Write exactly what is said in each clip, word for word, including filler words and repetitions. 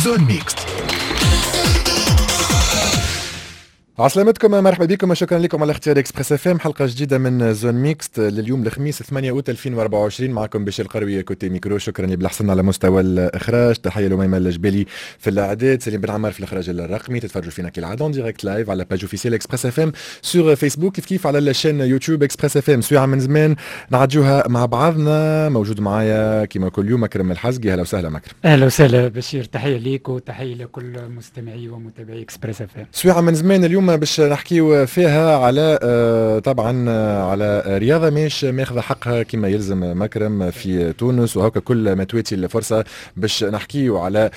زون ميكست. عسلامتكم، مرحبا بكم، شكرا لكم على اختيار اكسبريس اف ام. حلقه جديده من زون ميكست لليوم الخميس ثمانية اوت ألفين وأربعة وعشرين. معكم بشير القروي كوتي ميكرو. شكرا لي بالحسن على مستوى الاخراج. تحيه لميمه الجبالي في الاعداد، سليم بن عمار في الاخراج الرقمي. تتفرجوا فينا كالعاده اون ديريكت لايف على باج اوفيسيال اكسبريس اف ام سور فيسبوك، كيف كيف على الشين يوتيوب اكسبريس اف ام. سويعه من زمان نعديوها مع بعضنا. موجود معايا كما كل يوم مكرم الحزقي. اهلا وسهلا مكرم. اهلا وسهلا بشير، تحيه ليك وتحيه لكل مستمعي ومتابعي اكسبريس اف ام. سويعه من زمان اليوم باش نحكيو فيها على آه طبعا آه على رياضه مش ماخذه حقها كما يلزم مكرم في تونس، وهكا كل ما تواتي الفرصه باش نحكيو على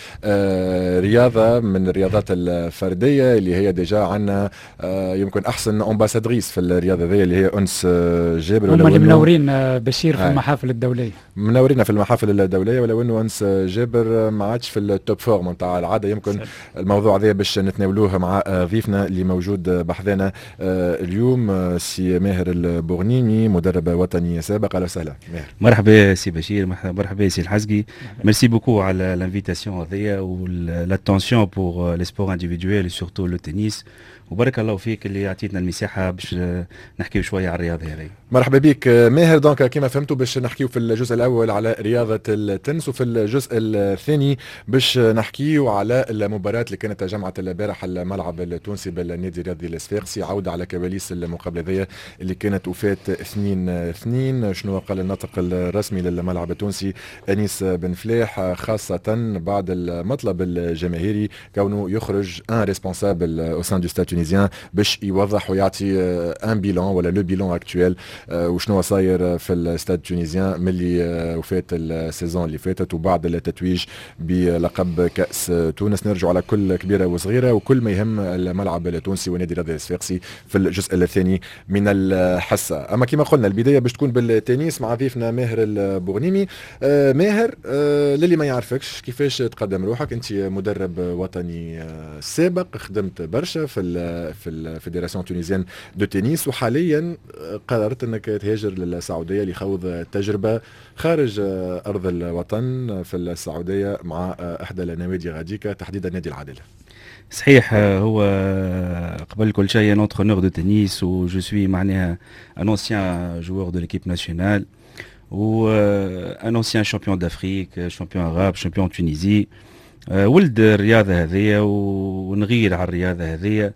آه رياضه من الرياضات الفرديه اللي هي ديجا عندنا آه يمكن احسن امباسادريس في الرياضه ذي اللي هي انس جابر. هم اللي منورين بشير في المحافل الدوليه، منورين في المحافل الدوليه، ولو انه انس جابر ما عادش في التوب فورم نتاع العاده. يمكن سل. الموضوع هذا باش نتناولوه مع ضيفنا اللي موجود بحذانا اليوم، سي ماهر البورنيمي، مدرب وطني سابق. اهلا وسهلا ماهر. مرحبا سي بشير، مرحبا سي الحزقي. ميرسي بوكو على لانفيتاسيون هذيا والاتونسيون بور لي سبور انديفيدويل سورتو لو تنس، وبارك الله فيك اللي عطيتنا المساحه باش نحكيو شويه على الرياضه هذه. مرحبا بك ماهر. دونك كما فهمتوا باش نحكيو في الجزء الاول على رياضه التنس، وفي الجزء الثاني باش نحكيو على المباراه اللي كانت جمعت البارح الملعب التونسي بالنادي الرياضي الصفاقسي. عوده على كواليس المقابله ذي اللي كانت وفاه اثنين اثنين. شنو قال الناطق الرسمي للملعب التونسي انيس بن فلاح، خاصه بعد المطلب الجماهيري كونه يخرج ان ريسبونسابل او سان دو ستاد تونيزيان باش يوضح ويعطي ان بيلون ولا لو بيلون اكتويل وشنو صاير في الاستاد التونيزيان ملي وفات السيزون اللي فاتت وبعد التتويج بلقب كأس تونس. نرجع على كل كبيرة وصغيرة وكل ما يهم الملعب التونسي ونادي الرياضي الصفاقسي في الجزء الثاني من الحصة. أما كما قلنا البداية باش تكون بالتنس مع ضيفنا ماهر البورنيمي. آه ماهر، آه للي ما يعرفكش كيفاش تقدم روحك؟ أنت مدرب وطني آه سابق، خدمت برشا في ال في الفيدراسيون تونيزيان دو تنس، وحاليا قررت انك تهاجر للسعوديه لخوض تجربه خارج ارض الوطن في السعوديه مع احدى النوادي غاديكا، تحديدا نادي العداله. صحيح، هو قبل كل شيء un entraîneur de tennis و je suis معناها un ancien joueur de l'équipe nationale و un ancien champion d'Afrique, champion arabe, champion de Tunisie. ولد الرياضه هذه ونغير على الرياضه هذه،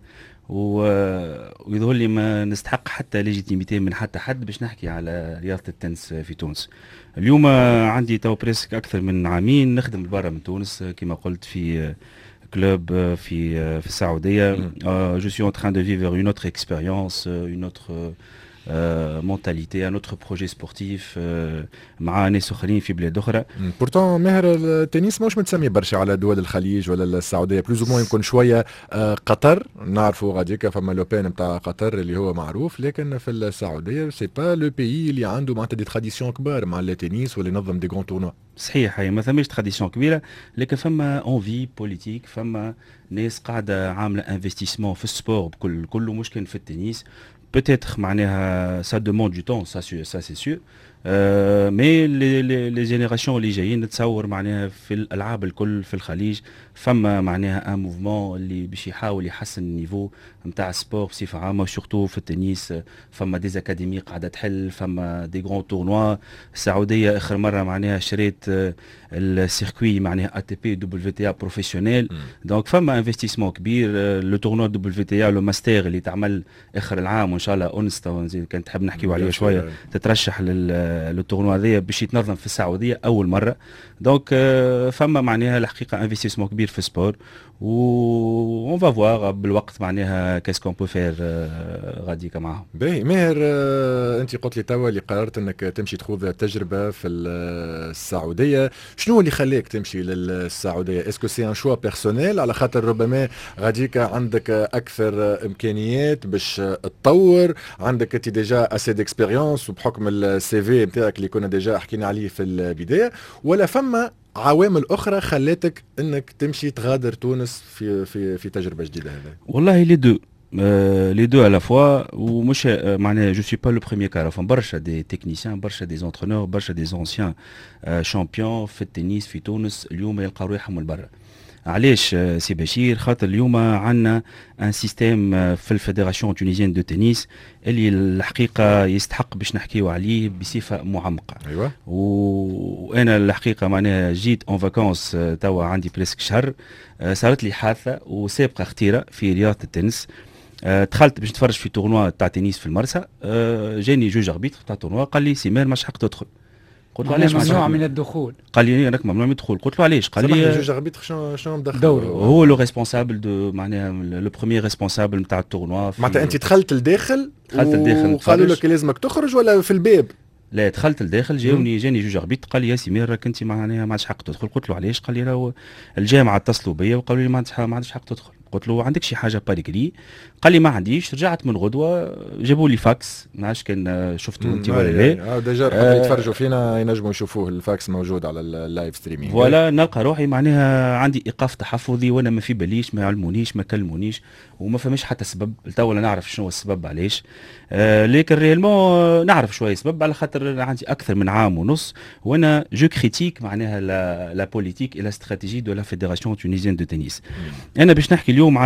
ويظهر لي ما نستحق حتى ليجيتيميتي من حتى حد باش نحكي على رياضة التنس في تونس. اليوم عندي تو بريسك أكثر من عامين نخدم برا من تونس، كما قلت في كلوب في في السعودية. جو سوي ان تران دو فيفر اون اوتر اكسبيريونس، اون اوتر مونتاليتي، ان اوتر بروجي سبورتيف مع ناس اخرين في بلاد اخرى. بورتون ماهر التنس ماهوش متسمي برشا على دول الخليج ولا السعوديه، بلوز او يمكن شويه قطر نعرفوا غاديكا فما لوبين نتاع قطر اللي هو معروف، لكن في السعوديه سي با لو بيي اللي عنده معناتها دي تراديسيون كبار مع التنس واللي ينظم دي غون تورنوا. صحيح، هي ما ثماش تراديسيون كبيره، لكن فما اونفي بوليتيك، فما ناس قاعده عامله انفستيسمون في السبور بكل كله، مش كان في التنس. peut-être معناها ça demande du temps, ça, ça c'est sûr. Euh, mais les, les, les générations اللي جايين نتصور معناها في الالعاب الكل في الخليج فما معناها ان موفمون اللي باش يحاول يحسن النيفو نتاع السبور بصفه عامه، وسورتو في التنس. فما دي اكاديمي قاعده تحل، فما دي غران تورنوا. السعوديه اخر مره معناها شريت السيركوي معناها اي تي بي دبليو تي ا بروفيسيونيل، دونك فما انفستيسمون كبير. لو تورنوا دبليو تي ا لو ماستر اللي تعمل اخر العام وان شاء الله انستا كان تحب نحكيو عليه شويه، تترشح لل التورنوا هذايا باش يتنظم في السعوديه اول مره. دونك فما معناها الحقيقه انفستيسمون كبير في السبور، و اون فا فوار بالوقت معناها كاس كون بو فير غاديكا معاهم. باهي ماهر، انت قلت لي توا اللي قررت انك تمشي تخوض تجربه في السعوديه، شنو اللي خليك تمشي للسعوديه؟ اسكو سي ان شوا بيرسونيل على خاطر ربما غاديكا عندك اكثر امكانيات باش تطور، عندك انت ديجا اسي ديكسبيريونس وبحكم السي في نتاعك اللي كنا ديجا حكينا عليه في البدايه، ولا فما عوامل اخرى خلاتك انك تمشي تغادر تونس في في في تجربه جديده؟ هذا والله لي دو لي دو على فوا، ومش معناها جو سوي با لو بروميير كار. فما برشا دي تكنيسيان، برشا دي زونترونور، برشا دي زونسيان شامبيون في التنس في تونس اليوم يلقاو روحهم من برا. علاش آه، سي بشير؟ خاطر اليوم عندنا ان سيستيم آه، في الفيدراسيون تونيزيان دو تنس اللي الحقيقه يستحق باش نحكيو عليه بصفه معمقه. ايوه. وانا الحقيقه معناها جيت اون فاكونس آه، توا عندي بريسك شهر، آه، صارت لي حادثه وسابقه خطيره في رياضه التنس. آه، دخلت باش نتفرج في تورنوا تاع تنس في المرسى، آه، جاني جوج اربيتر تاع تورنوا قال لي سيمير مش حق تدخل. قلت له علاش ممنوع من الدخول؟ قال لي راك ممنوع من الدخول. قلت له علاش؟ قال لي جوج اربيتر شنو شنو مدخل دوري. هو لو ريسبونسابل دو معناها لو بروميير ريسبونسابل نتاع التورنوا. معناتها انت دخلت لداخل دخلت لداخل وقالوا لك لازمك تخرج ولا في الباب؟ لا دخلت لداخل، جاوني جاني جوج اربيتر قال لي يا سمير راك انت معناها ما عندكش حق تدخل. قلت له علاش؟ قال لي راهو الجامعه اتصلوا بيا وقالوا لي ما عندكش ما عندكش حق تدخل. قلت له عندك شي حاجه باريكري؟ قال لي ما عنديش. رجعت من غدوه جابوا لي فاكس، ما عادش كان شفتوا انت ولا لا. اه ديجا حتى يتفرجوا فينا ينجموا يشوفوه، الفاكس موجود على اللايف ستريمينغ. فوالا نلقى روحي معناها عندي ايقاف تحفظي وانا ما في باليش، ما يعلمونيش ما كلمونيش وما فماش حتى سبب. تو ولا نعرف شنو السبب علاش، آه لكن ريالمون نعرف شويه سبب على خاطر عندي اكثر من عام ونص وانا جو كريتيك معناها لا, لا بوليتيك اي لا استراتيجي دو لا فيدراسيون تونيزيان دو تنس. انا باش نحكي اليوم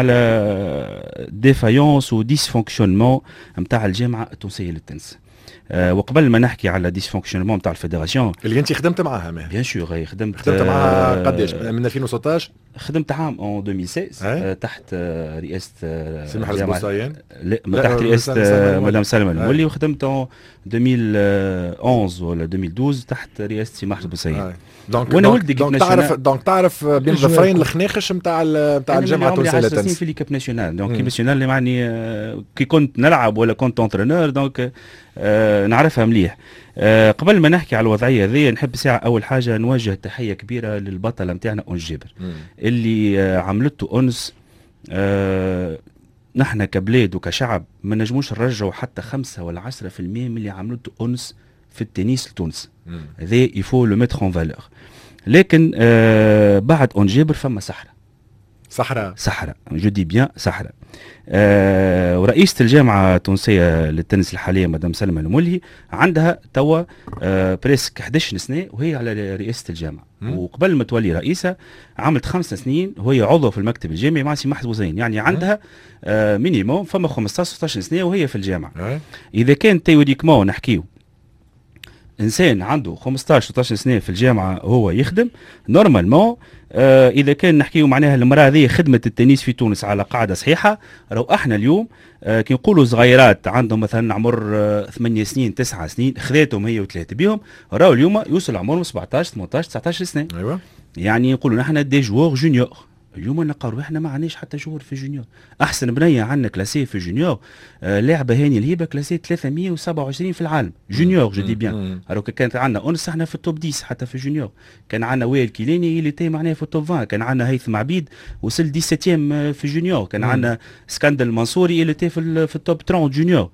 على ديفايونس وديسفونكسيونمون نتاع الجامعه التونسيه للتنس. أه وقبل ما نحكي على ديسفونكسيونمون نتاع الفيدراسيون اللي انت خدمت معاها ماهر. بيان سور خدمت خدمت معاها قداش من ألفين وستطاش؟ خدمت عام اون ألفين وستة عشر أه تحت أه رئاسه أه سي محرز بوصايين. لا تحت رئاسه أه مدام سلمى المولي، وخدمت اون ألفين وأحد عشر ولا ألفين واثناشر تحت رئاسه سي محرز بوصايين. دونك وانا ولد دونك تعرف دونك تعرف بين ظفرين الخناخش نتاع نتاع الجامعه التونسيه للتنس. في ليكيب ناسيونال، دونك ليكيب ناسيونال اللي معني آه كي كنت نلعب ولا كنت انترينور، دونك آه نعرفها مليح. آه قبل ما نحكي على الوضعيه هذه نحب ساعه اول حاجه نوجه تحيه كبيره للبطله نتاعنا أنس جابر اللي آه عملته أنس. آه نحن كبلاد وكشعب ما نجموش نرجعوا حتى خمسة ولا عشرة في المية من اللي عملته أنس في التنس التونسي. هذا يفو لو ميتر اون فالور. لكن آه بعد أنس جابر فما صحراء صحراء صحراء جو دي بيان صحراء. آه ورئيسة الجامعة التونسية للتنس الحالية مدام سلمى المولهي عندها توا آه بريسك إحدى عشر سنة وهي على رئاسة الجامعة. مم. وقبل ما تولي رئيسة عملت خمس سنين وهي عضو في المكتب الجامعي مع سي محرز بوصايين، يعني عندها آه مينيموم فما خمسطاش ستطاش سنة وهي في الجامعة. مم. إذا كان تيوريكمون نحكيو انسان عنده خمسطاش ستطاش سنه في الجامعه هو يخدم نورمالمون، آه اذا كان نحكيو معناها المراه هذه خدمه التنس في تونس على قاعده صحيحه. راهو احنا اليوم آه كي نقولوا صغيرات عندهم مثلا عمر آه ثمانية سنين تسعة سنين خذاتهم هي وثلاثه بهم، راهو اليوم يوصل عمرهم سبعطاش ثمنطاش تسعطاش سنه. ايوه يعني نقولوا نحن دي جوور جونيور. اليوم نلقاو روحنا ما عندناش حتى جوور في جونيور. احسن بنيه عندنا كلاسيه في جونيور آه لاعبه هاني الهيبه كلاسيه ثلاثمية وسبعة وعشرين في العالم جونيور جو دي بيان. alors كانت عندنا أنس احنا في التوب عشرة حتى في جونيور. كان عندنا وائل كيلاني اللي تي معناها في التوب عشرين. كان عندنا هيثم عبيد وصل سبعطاش في جونيور. كان عندنا اسكندر المنصوري اللي تي في, في التوب ثلاثين جونيور.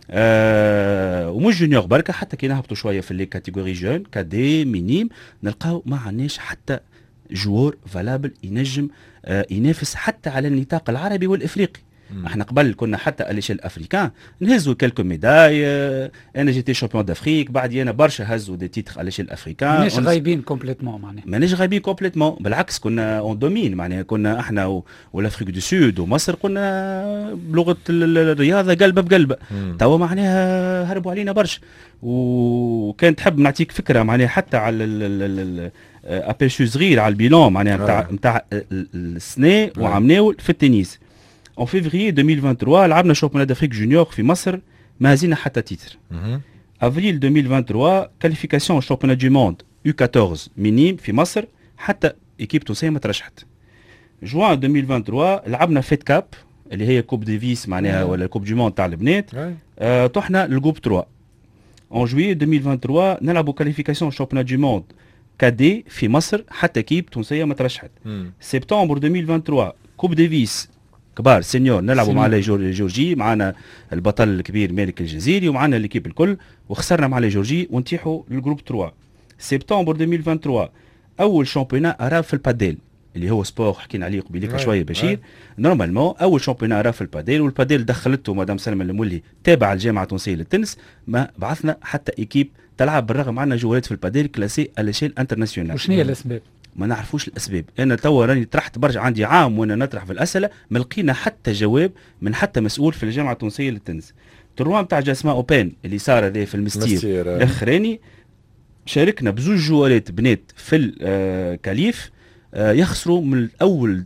آه ومش جونيور بركه، حتى كي نهبطوا شويه في لي كاتيجوري جون كادي مينيم نلقاو ما عندناش حتى جوار فالابل ينجم آه ينافس حتى على النطاق العربي والافريقي. مم. احنا قبل كنا حتى اليشيل افريكان نهزوا كلكو ميداي. آه انا جيتي شامبيون دافريك، بعد انا برشا هزوا دي تيتر اليشيل افريكان. ماناش غايبين كومبليتمون معناها، ماناش غايبين كومبليتمون، بالعكس كنا اون دومين معناها. كنا احنا والافريك دو سود ومصر كنا بلغه الرياضه قلبه بقلبه. توا معناها هربوا علينا برشا. وكان تحب نعطيك فكره معناها حتى على ابيرشو صغير على البيلون معناها نتاع نتاع السنه وعمناول في التنس. En février ألفين وثلاثة وعشرين لعبنا شامبيونات دافريك جونيور في مصر ما هزينا حتى تيتر. افريل ألفين وثلاثة وعشرين كاليفيكاسيون شامبيونات دو موند يو أربعطاش مينيم في مصر حتى ايكيب تونسيه ما ترشحت. جوان ألفين وثلاثة وعشرين لعبنا فيت كاب اللي هي كوب ديفيس معناها ولا كوب دو موند تاع البنات. آه طحنا للجروب ثلاثة. en juillet ألفين وثلاثة وعشرين نلعبوا كاليفيكاسيون شامبيونات دو موند كادي في مصر حتى ايكيب تونسيه ما ترشحت. سبتمبر ألفين وثلاثة وعشرين كوب ديفيس كبار سينيور نلعبوا مع لي جورجي، معنا البطل الكبير مالك الجزيري ومعنا ليكيب الكل، وخسرنا مع لي جورجي ونتيحوا للجروب ثلاثة. سبتمبر ألفين وثلاثة وعشرين اول شامبيونا عرب في الباديل اللي هو سبور حكينا عليه قبيلك شويه بشير. نورمالمون اول شامبيونا عرب في الباديل، والباديل دخلته مدام سلمى المولي تابع الجامعه التونسيه للتنس. ما بعثنا حتى ايكيب تلعب بالرغم عندنا جوالات في الباديل كلاسي على شيل انترناسيونال. وشنو هي الاسباب؟ ما نعرفوش الاسباب. انا توا راني طرحت برجع عندي عام وانا نطرح في الاسئله ما لقينا حتى جواب من حتى مسؤول في الجامعه التونسيه للتنس. التورنوا نتاع جاسما اوبان اللي صار هذا في المستير الاخراني شاركنا بزوج جوالات بنات في الكاليف يخسروا من اول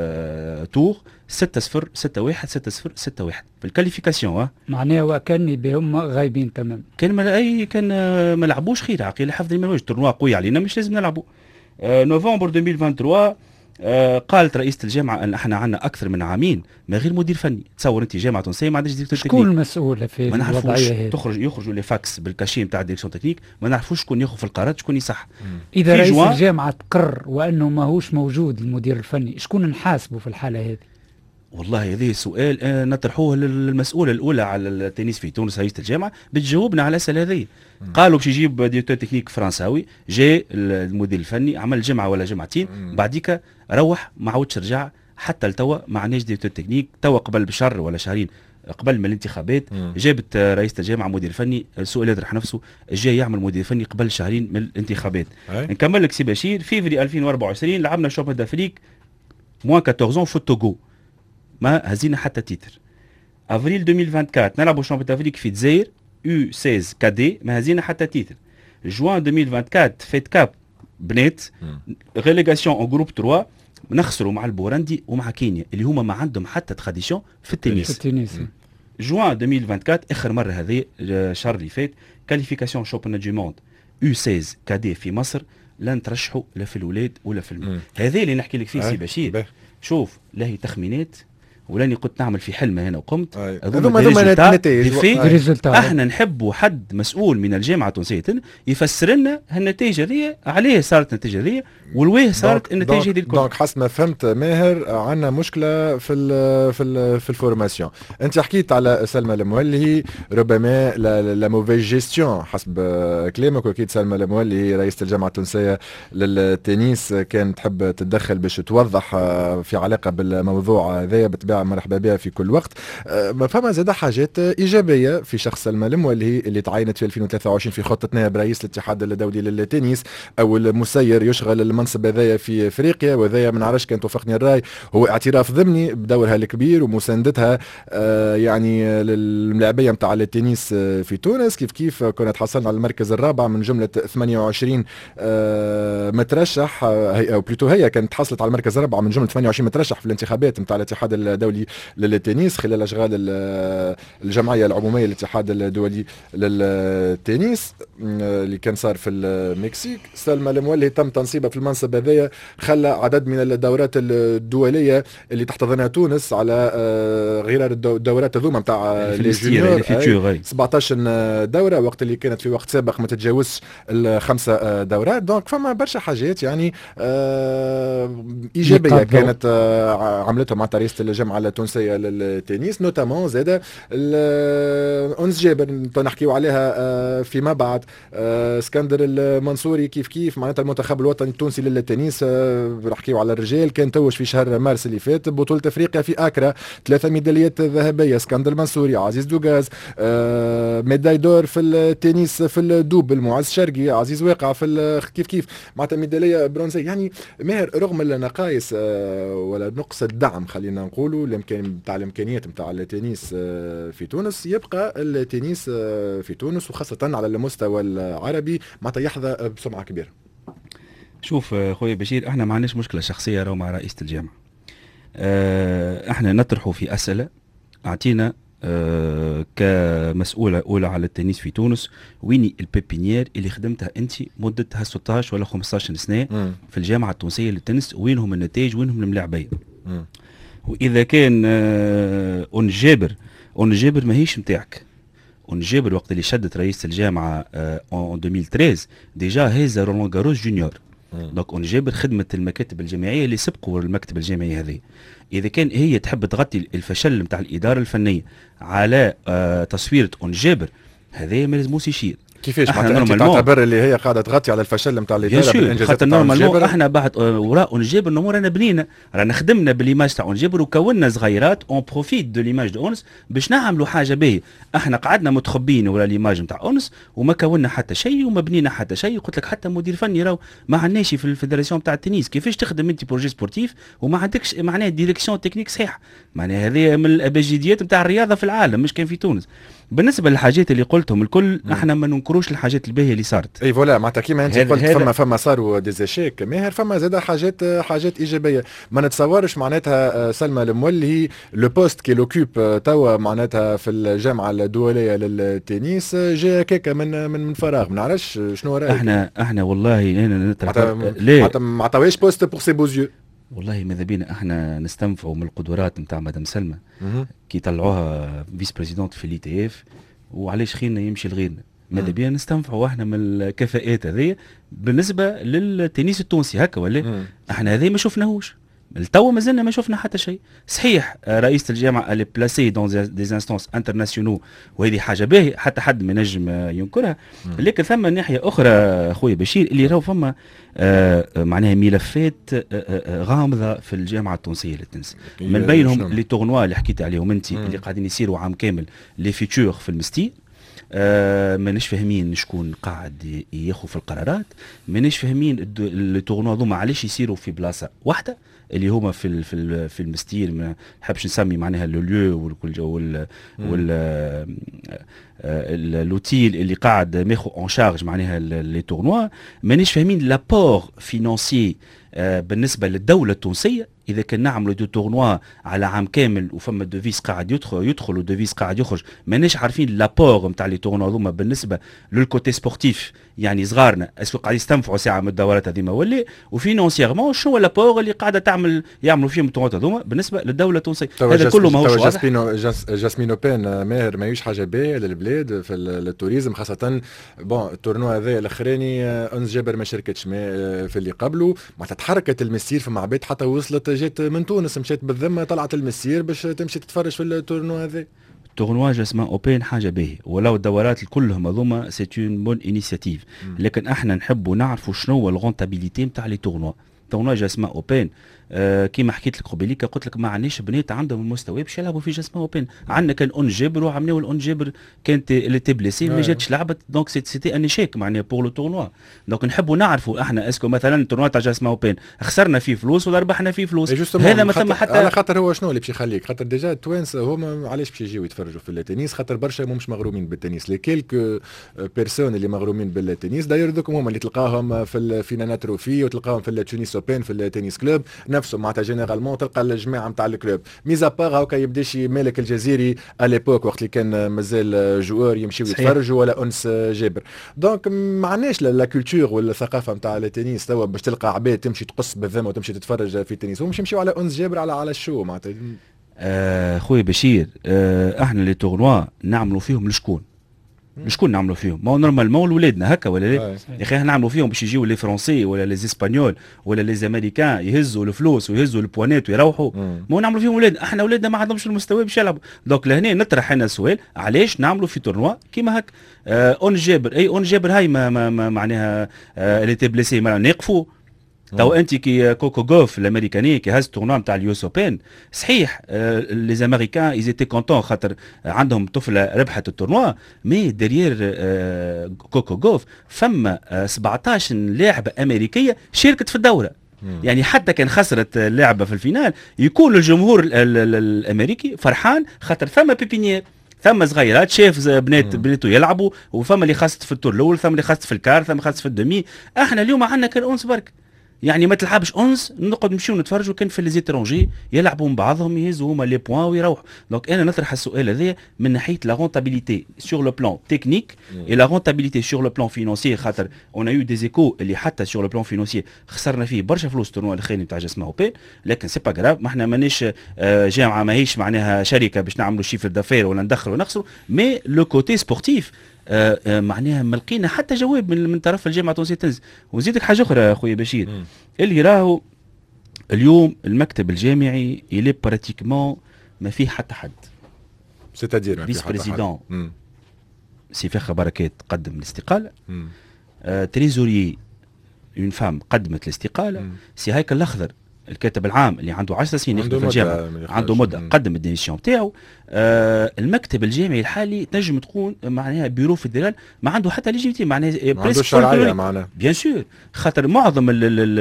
تور ستة صفر ستة واحد ستة صفر ستة واحد في الكاليفيكاسيون. معناها وكاني بهم غايبين تمام. كان ما اي كان ما لعبوش خير عقيل حفظي من وجه تورنوا قوي علينا مش لازم نلعبوا. نوفمبر ألفين وثلاثة وعشرين آه قالت رئيسة الجامعة أن احنا عندنا أكثر من عامين ما غير مدير فني. تصور أنت جامعة تونسية ما عندهاش ديريكتور تكنيك. شكون المسؤول في الوضعية هذه؟ تخرج يخرجوا لي فاكس بالكاشي نتاع الديريكسيون تكنيك ما نعرفوش شكون ياخذ في القرارات شكون يصح. إذا رئيس الجامعة تقرر وأنه ماهوش موجود المدير الفني شكون نحاسبه في الحالة هذه؟ والله هذه سؤال آه نطرحوه للمسؤولة الأولى على التنس في تونس رئيسة الجامعة بتجاوبنا على الأسئلة هذه. قالوا باش يجيب ديريكتور تكنيك فرنساوي جاء المدير الفني عمل جمعة ولا جمعتين بعديك روح ما عاودش رجع حتى لتوا ما عندناش ديريكتور تكنيك. توا قبل بشهر ولا شهرين قبل من الانتخابات جابت رئيسة الجامعة مدير فني السؤال يطرح نفسه جاي يعمل مدير فني قبل شهرين من الانتخابات. نكمل لك سي بشير فيفري ألفين وأربعة وعشرين لعبنا شامبيون دافريك موان أربعطاش في التوغو ما هزينا حتى تيتر. افريل ألفين وأربعة وعشرين نلعبوا شامبيون دافريك في الجزائر يو ستة عشر كادي ما هزينا حتى تيتر. جوان ألفين وأربعة وعشرين فيت كاب بنات ريليغاسيون اون جروب ثلاثة نخسروا مع البورندي ومع كينيا اللي هما ما عندهم حتى تراديسيون في التنس. في التنس. جوان ألفين وأربعة وعشرين اخر مره هذه الشهر اللي فات كاليفيكاسيون شامبيون دو موند يو ستة عشر كادي في مصر لا نترشحوا لا في الولاد ولا في الماء. هذا اللي نحكي لك فيه سي بشير. شوف لا هي تخمينات ولاني كنت نعمل في حلمه هنا وقمت هذوما هذوما نتائج. احنا نحبوا حد مسؤول من الجامعه التونسيه في لنا هالنتائج هذه عليه صارت النتائج هذه والويه صارت النتائج هذه الكل. دونك حسب ما فهمت ماهر عندنا مشكله في ال في ال في الفورماسيون. انت حكيت على سلمى المولي ربما لا موفيز جيستيون حسب كلامك واكيد سلمى المولي رئيسه الجامعه التونسيه للتنس كانت تحب تتدخل باش توضح في علاقه بالموضوع هذا بطبيعه مرحبا بها في كل وقت. ما فما زاد حاجات ايجابيه في شخص سلمى المولي اللي تعينت في ألفين وثلاثة وعشرين في خطه نائب رئيس الاتحاد الدولي للتنس اول مسير يشغل المنصب هذايا في افريقيا وهذايا ما نعرفش كان توافقني الراي هو اعتراف ضمني بدورها الكبير ومساندتها آه يعني للاعبيه نتاع التنس في تونس كيف كيف كنا تحصلنا على المركز الرابع من جمله ثمانية وعشرين آه مترشح هي او بلوتو هي كانت حصلت على المركز الرابع من جمله ثمانية وعشرين مترشح في الانتخابات نتاع الاتحاد الدولي للتنس خلال اشغال الجمعيه العموميه للاتحاد الدولي للتنس اللي كان صار في المكسيك. سلمى المولي تم تنصيبها في المنصب هذايا خلى عدد من الدورات الدوليه اللي تحتضنها تونس على غرار الدورات هذوما نتاع لي جونيور سبعطاش دوره وقت اللي كانت في وقت سابق ما تتجاوزش الخمسه دورات. دونك فما برشا حاجات يعني ايجابيه كانت عملتها مع رئيسة الجامعة التونسية للتنس نوتامون زاد أنس جابر نحكيو عليها فيما بعد اسكندر المنصوري كيف كيف معناتها المنتخب الوطني التونسي للتنس نحكيو على الرجال كان توج في شهر مارس اللي فات بطولة افريقيا في اكرا ثلاثة ميداليات ذهبية اسكندر المنصوري عزيز دوغاز ميداي دور في التنس في الدوب المعز شرقي عزيز واقع في كيف كيف معناتها ميدالية برونزية يعني ماهر رغم النقائص ولا نقص الدعم خلينا نقولوا الامكان نتاع الامكانيات نتاع التنس في تونس يبقى التنس في تونس وخاصه على المستوى العربي معناتها يحظى بسمعه كبيره. شوف خويا بشير احنا ما عندناش مشكله شخصيه راهو مع رئيسه الجامعه. اه احنا نطرحوا في اسئله اعطينا اه كمسؤوله اولى على التنس في تونس ويني البيبينيير اللي خدمتها انت مدتها ستطاش ولا خمسطاش سنه م. في الجامعه التونسيه للتنس وينهم النتائج وينهم الملاعبيه. واذا كان اون جابر اون جابر ماهيش نتاعك اون جابر وقت اللي شدت رئيس الجامعه اون ألفين وثلاثة ديجا هاز رولان جاروس جونيور. دونك اون جابر خدمت المكاتب الجامعيه اللي سبقوا المكتب الجامعي هذه. اذا كان هي تحب تغطي الفشل نتاع الاداره الفنيه على تصويره اون جابر هذا ما لازموش يشير. كيفاش معناتها انت تعتبر اللي هي قاعده تغطي على الفشل نتاع الاداره بالانجازات خاطر نورمالمون احنا بعد وراء اون جابر نمور رانا بنينا رانا خدمنا بالايماج تاع اون جابر وكونا صغيرات اون بروفيت دو ليماج دو اونس باش نعملوا حاجه باهيه. احنا قعدنا متخبين ولا ليماج نتاع اونس وما كونا حتى شيء وما بنينا حتى شيء. قلت لك حتى مدير فني راهو ما عندناش في الفيدراسيون تاع التنس. كيفاش تخدم انت بروجي سبورتيف وما عندكش معناها ديريكسيون تكنيك صحيحه؟ معناها هذه من الابجديات نتاع الرياضه في العالم مش كان في تونس. بالنسبه للحاجات اللي قلتهم الكل مم. احنا ما ننكروش الحاجات الباهيه اللي صارت. اي فوالا معناتها كيما انت قلت فما فما صاروا ديزيشيك ماهر فما زاد حاجات حاجات ايجابيه. ما نتصورش معناتها سلمى المولي لو بوست كي لوكوب توا معناتها في الجامعه الدوليه للتنس جا هكاك من من من فراغ. ما نعرفش شنو رايك. احنا احنا والله انا نترك ليه ما عطاوهاش بوست بور سي بوزيو. والله ماذا بينا احنا نستنفعوا من القدرات نتاع مدام سلمى كي طلعوها فيس بريزيدونت في الاي تي اف وعلاش خيرنا يمشي لغيرنا. ماذا بينا نستنفعوا احنا من الكفاءات هذه بالنسبه للتنس التونسي هكا ولا احنا هذه ما شفناهوش التو ما زلنا ما شفنا حتى شيء. صحيح رئيسة الجامعة اللي بلاسي دون دي انستانس انترناسيونو وهذه حاجة باهية حتى حد ما نجم ينكرها. لكن ثم ناحية أخرى خويا بشير اللي راهو فما آه معناها ملفات آه غامضة في الجامعة التونسية للتنس. من بينهم لي تورنوا اللي حكيت عليهم انت اللي قاعدين يصيروا عام كامل لي فيتور في المستي. آه مانيش فاهمين شكون قاعد ياخذ في القرارات. مانيش فاهمين التورنوا هذوما علاش يصيروا في بلاصة واحدة اللي هما في ال في ال في المستير. ما نحبش نسمي معناها لو ليو والكل وال وال اللوتيل اللي قاعد ماخذ اون شارج معناها لي تورنوا. مانيش فاهمين لابور فينانسيي بالنسبه للدوله التونسيه اذا كان نعملوا دو تورنوا على عام كامل وفما دوفيس قاعد يدخل يدخل ودوفيس قاعد يخرج. ماناش عارفين لابور نتاع لي تورنوا هذوما بالنسبه للكوتي سبورتيف يعني صغارنا اسكو قاعد يستنفعوا ساعه من الدورات هذيما ولا وفينانسييرمون شنو لابور اللي قاعده تعمل يعملوا فيهم التورنوات هذوما بالنسبه للدوله التونسيه. هذا كله ماهوش واضح. جاسمينو جاسمينو بين ماهر ماهيش حاجه باهيه للبلاد في التوريزم خاصه. بون التورنوا هذا الاخراني انس جابر ما شاركتش في اللي قبله معناتها تحركت المسير في معبيد حتى وصلت جات من تونس مشات بالذمه طلعت المسير باش تمشي تتفرج في التورنوا هذا. تورنوا جاسمان اوبين حاجه باهيه ولو الدورات كلهم هذوما سي اون بون انيشيتيف. لكن احنا نحبوا نعرفوا شنو هو الغونتابيليتي نتاع لي تورنوا. تورنوا جاسمان اوبين آه كيما حكيت لك قبيليك قلت لك ما عندناش بنات عندهم المستوى باش يلعبوا في جاسمان اوبن. عندنا كان اون جابر وعملوا الاون جابر كانت اللي تي بليسي ما جاتش لعبت دونك سيتي ان ايشيك معناها بور لو تورنوا. دونك نحبوا نعرفوا احنا اسكو مثلا التورنوا تاع جاسمان اوبن خسرنا فيه فلوس ولا ربحنا فيه فلوس. هذا ما ثم حتى على خاطر هو شنو اللي باش يخليك خاطر ديجا التوانس هما علاش باش يجيو يتفرجوا في التنس خاطر برشا مش مغرومين بالتنس. لي كيلكو بيرسون اللي مغرومين بالتنس داير دوكم هما اللي تلقاهم في في نانا تروفي وتلقاهم في التونس اوبن في التنس كلوب نفسهم معناتها جينيرال تلقى الجماعه نتاع الكلوب ميزا باغ هاكا يبداش مالك الجزيري اليبوك وقت اللي كان مازال جوار يمشيو يتفرجوا ولا انس جابر. دونك ما عندناش لا كولتور ولا الثقافه نتاع التنس توا باش تلقى عباد تمشي تقص بالذمه وتمشي تتفرج في التنس هم مش يمشيو على انس جابر على على الشو معناتها. آه خويا بشير آه احنا لي تورنوا نعملوا فيهم لشكون شكون نعملوا فيهم؟ ما هو نورمالمون ولادنا هكا ولا لا؟ يا اخي احنا نعملوا فيهم باش يجيو لي فرونسي ولا لي اسبانيول ولا لي امريكان يهزوا الفلوس ويهزوا البوانات ويروحوا. ما هو نعملوا فيهم ولادنا. احنا ولادنا ما عندهمش المستوى باش يلعبوا. دونك لهنا نطرح انا سؤال علاش نعملوا في تورنوا كيما هكا؟ آه اون جابر اي اون جابر هاي ما, ما, ما معناها آه اللي تي بليسي نقفوا تو انت كي كوكو غوف الامريكاني كي هاز التورنوا نتاع اليوس اوبن صحيح آه لي امريكان ايزيتي كونتون خاطر عندهم طفله ربحت التورنوا مي ديريير آه كوكو غوف فما آه سبعطاش لاعبه امريكيه شاركت في الدوره. مم. يعني حتى كان خسرت اللعبه في الفينال يكون الجمهور ال ال ال الامريكي فرحان خاطر ثم بيبينيير ثم صغيرات شاف بنات بناته يلعبوا وفما اللي خسرت في التور الاول ثم اللي خسرت في الكار ثم خسرت في الدومي. احنا اليوم عندنا كان اونس برك يعني ما تلعبش اونز نقعد نمشيو نتفرجوا كان في ليزيترونجي يلعبوا من بعضهم يهزوا هما لي بوان ويروحوا. دونك انا نطرح السؤال هذا من ناحيه لا رونتابيليتي سور لو بلان تكنيك اي لا رونتابيليتي سور لو بلان فينانسيي خاطر اون يو دي زيكو اللي حتى سور لو بلان فينانسيي خسرنا فيه برشا فلوس التورنوا الاخراني نتاع جاسمان اوبن. لكن سي با غراف ما احنا مانيش جامعه ماهيش معناها شركه باش نعملوا شيفر دافير ولا ندخلوا ونخسروا مي لو كوتي سبورتيف آه آه معناها ما لقينا حتى جواب من, من طرف الجامعه التونسيه للتنس. وزيدك حاجه اخرى اخويا بشير م. اللي راهو اليوم المكتب الجامعي يلي براتيكمون ما فيه حتى حد سيتادير ما فيه حتى حد سي فخر بركات قدم الاستقاله، آه تريزوري اون فام قدمت الاستقاله، مم. سي هيكل الاخضر الكاتب العام اللي عنده عشر سنين يخدم في الجامعه عنده مده مم. قدم الديميسيون بتاعه. آه المكتب الجامعي الحالي تنجم تكون معناها بيرو فيدرال ما عنده حتى ليجيتي معناها ما عنده شرعيه معناها بيان سور، خاطر معظم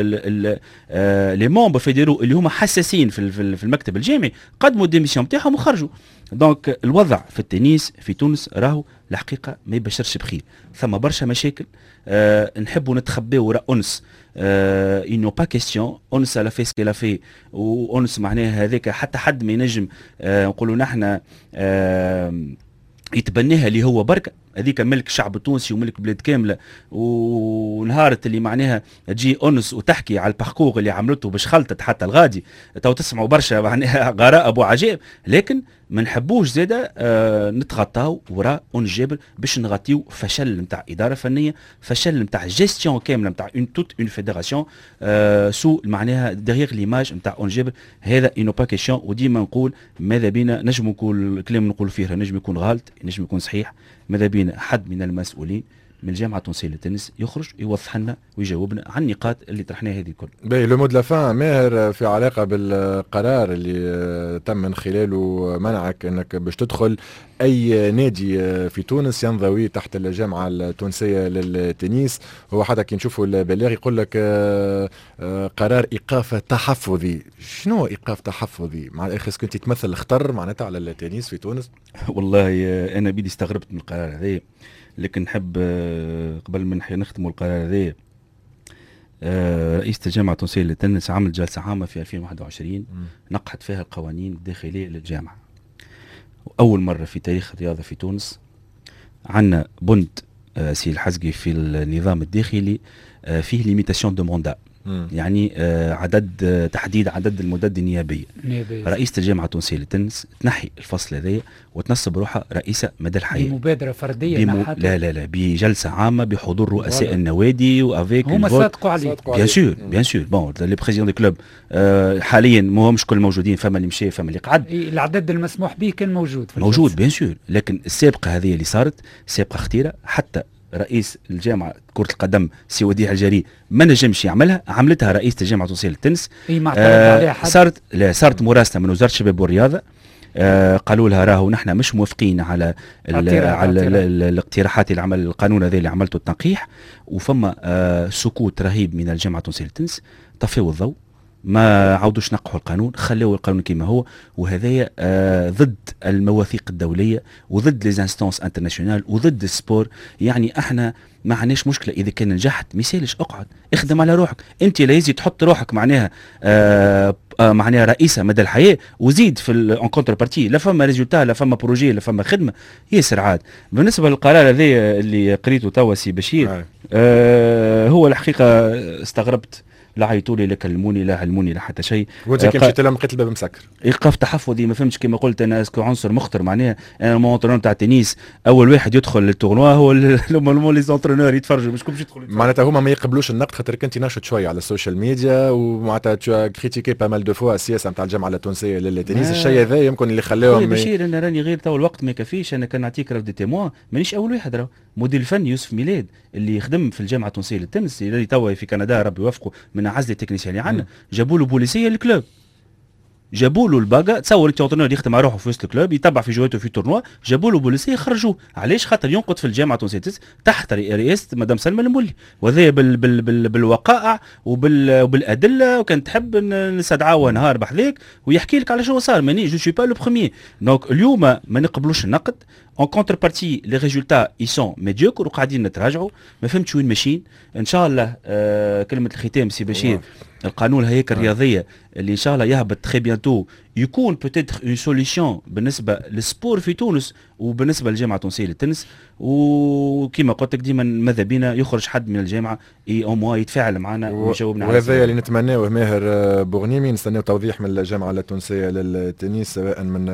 لي مونبر فيدرو اللي هما حساسين في في المكتب الجامعي قدموا الديميسيون بتاعهم وخرجوا. دونك الوضع في التنس في تونس راهو الحقيقه ما يبشرش بخير، ثم برشا مشاكل. أه نحبوا نتخباو وراء انس، أه انو با كيستيون انس لا في سكي في، وانس معناها هذاك حتى حد ما ينجم أه نقولوا نحن أه يتبناها اللي هو بركه، هذيك ملك الشعب التونسي وملك بلاد كامله. ونهارت اللي معناها تجي انس وتحكي على الباركور اللي عملته باش خلطت حتى الغادي تو تسمعوا برشا معناها غراء وعجائب، لكن ما نحبوش زاده آه نتغطاو وراء انس جابر باش نغطيو فشل نتاع اداره فنيه، فشل نتاع جيستيون كامله نتاع اون توت اون فيدراسيون آه سو معناها ديغيغ ليماج نتاع انس جابر. هذا انو با كيسيون، وديما نقول ماذا بينا نجم نقول الكلام نقول فيه نجم يكون غلط نجم يكون صحيح، ماذا بينا حد من المسؤولين من الجامعه التونسيه للتنس يخرج يوضح لنا ويجاوبنا عن النقاط اللي طرحناها هذه الكل. باهي لو مود لافان ماهر في علاقه بالقرار اللي تم من خلاله منعك انك باش تدخل اي نادي في تونس ينضوي تحت الجامعه التونسيه للتنس. هو حتى كي نشوفوا البلاغ يقول لك قرار ايقاف تحفظي. شنو ايقاف تحفظي؟ مع الاخر كنت تمثل الخطر معناتها على التنس في تونس؟ والله انا بيدي استغربت من القرار هذا، لكن نحب قبل ما نختموا القرار هذا رئيس الجامعة التونسية للتنس عمل جلسة عامة في ألفين وواحد وعشرين نقحت فيها القوانين الداخلية للجامعة. أول مرة في تاريخ الرياضة في تونس عندنا بند سي الحزقي في النظام الداخلي فيه ليميتاسيون دو موندا، يعني عدد تحديد عدد المدد النيابية. رئيسة الجامعة التونسية للتنس تنحي الفصل هذايا وتنصب روحها رئيسة مدى الحياة بمبادرة فردية بم... لا لا لا بجلسة عامة بحضور رؤساء النوادي وافيك هما صادقوا عليه بيان سور بيان سور. بون لي بريزيدون دي كلوب آه حاليا ما همش كل موجودين، فما اللي مشى فما اللي قعد. العدد المسموح به كان موجود في موجود بيان سور، لكن السابقة هذه اللي صارت سابقة خطيرة. حتى رئيس الجامعة كرة القدم سي وديع الجري ما نجمش يعملها، عملتها رئيسة الجامعة التونسية للتنس. اي ما اعترض عليها حد. صارت لا صارت مراسلة من وزارة الشباب والرياضة، آه قالوا لها راهو نحن مش موافقين على على الاقتراحات اللي عمل القانون هذا اللي عملته التنقيح، وفما آه سكوت رهيب من الجامعة التونسية للتنس. طفوا الضوء ما عاودوش نقحوا القانون، خلوا القانون كما هو، وهذايا آه ضد المواثيق الدوليه وضد لي انستانس انترناسيونال وضد السبور. يعني احنا ما عندناش مشكله اذا كان نجحت ما يسالش اقعد اخدم على روحك، انت لازم تحط روحك معناها آه آه معناها رئيسه مدى الحياه، وزيد في اون كونتر بارتي لا فما ريزولتا لا فما بروجي لا فما خدمه ياسر عاد. بالنسبه للقرار هذا اللي قريته توا سي بشير آه هو الحقيقه استغربت، لا عيطوا لي لا كلموني لا علموني لا حتى شيء. وانت كي مشيت لهم لقيت الباب مسكر. ايقاف تحفظي ما فهمتش كما قلت انا اسكو عنصر مخطر. معناها انا المونترونور تاع التنس اول واحد يدخل للتورنوا هو نورمالمون لي زونترونور يتفرجوا مش كومش يدخلوا. معناتها هما ما يقبلوش النقد خاطر كنت ناشط شويه على السوشيال ميديا ومعناتها كريتيكي با مال دو فوا السياسه نتاع الجامعه التونسيه للتنس. الشيء هذا يمكن اللي خلاهم بشير انا راني غير تو الوقت ما يكفيش. انا كان نعطيك راه دي تيموان مانيش اول واحد، راه مدير الفني يوسف ميلاد اللي يخدم في الجامعه التونسيه للتنس اللي توا في كندا ربي يوفقه من اعز التكنيسيان عندنا، جابوا له بوليسيه الكلوب، جابوا له الباقه. تصور انت اونترينور يخدم على روحه في وسط الكلوب يتبع في جواته في تورنوا، جابوا له بوليسيه خرجوه. علاش؟ خاطر ينقد في الجامعه التونسيه تحت رئاسه مدام سلمى المولي، وهذا بال بال بال بالوقائع وبال وبالادله. وكان تحب نستدعاه نهار بحذاك ويحكي لك على شنو صار. ماني جو سوي با لو بروميير. دونك اليوم ما نقبلوش النقد. اون كونتر بارتي لي ريزولتا اي سون ميديوكر وقاعدين نتراجعوا. ما فهمتش وين ماشيين. ان شاء الله آه كلمه الختام سي بشير، القانون الهيكل الرياضيه اللي ان شاء الله يهبط تري بيانتو يكون بوتيتر اون سوليسيون بالنسبه للسبور في تونس وبالنسبه للجامعه التونسيه للتنس. وكما قلت لك ديما ماذا بينا يخرج حد من الجامعه اي او موا يتفاعل معنا ويجاوبنا على وهذا اللي نتمناه. ماهر بوغنيمي نستناو توضيح من الجامعه التونسيه للتنس سواء من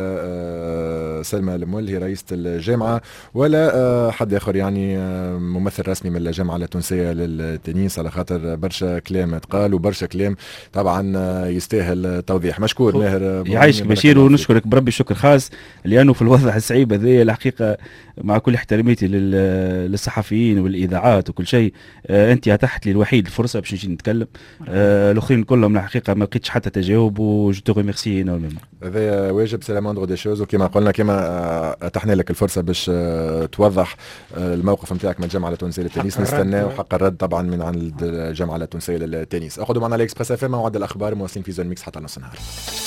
السيده سلمى المولي رئيسه الجامعه ولا حد اخر يعني ممثل رسمي من الجامعه التونسيه للتنس، على خاطر برشا كلام تقال وبرشا كلام طبعا يستاهل توضيح. مشكور ماهر يعيشك بشير ونشكرك بربي شكر خاص لانه في الوضع الصعيب هذايا الحقيقه، مع كل احتراماتي للصحفيين والاذاعات وكل شيء، آه انت اتحت لي الوحيد الفرصه باش نجي نتكلم. آه الاخرين كلهم الحقيقه ما لقيتش حتى تجاوب، وجو تو ريميرسي انورمون. هذا واجب سي لا موندغ دي شوز، وكما قلنا كما اتحنا لك الفرصه باش توضح الموقف نتاعك من الجامعه التونسيه للتنس. نستناو حق الرد طبعا من عند الجامعه التونسيه للتنس. اخذوا معنا الاكسبريس اف ام موعد الاخبار مواصلين في زون ميكس حتى نص النهار.